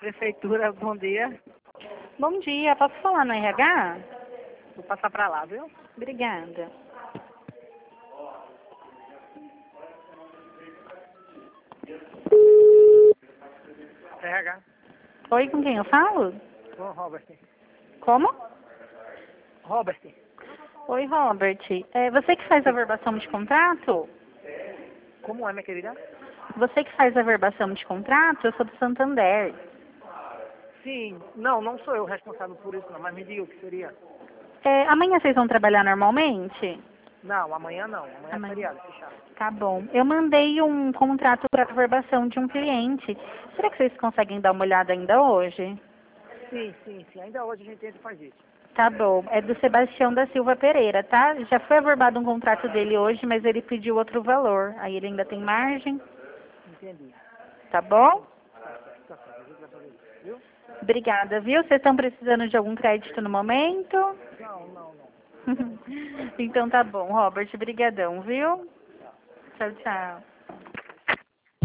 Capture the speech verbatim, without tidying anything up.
Prefeitura, bom dia. Bom dia, posso falar no R H? Vou passar pra lá, viu? Obrigada. R H. Oi, com quem eu falo? Ô, Robert. Como? Robert. Oi, Robert. É você que faz a verbação de contrato? Como é, minha querida? Você que faz a verbação de contrato? Eu sou do Santander. Sim, não, não sou eu responsável por isso não, mas me diga o que seria. É, amanhã vocês vão trabalhar normalmente? Não, amanhã não, amanhã, Amanhã. é feriado, fechado. Tá bom. Eu mandei um contrato para verbação de um cliente. Será que vocês conseguem dar uma olhada ainda hoje? Sim, sim, sim, ainda hoje a gente entra e faz isso. Tá bom. É do Sebastião da Silva Pereira, tá? Já foi averbado um contrato dele hoje, mas ele pediu outro valor. Aí ele ainda tem margem. Entendi. Tá bom? Tá certo, tá certo, a gente vai fazer isso, viu? Obrigada, viu? Vocês estão precisando de algum crédito no momento? Não, não, não. Então tá bom, Robert. Brigadão, viu? Tchau. Tchau, tchau.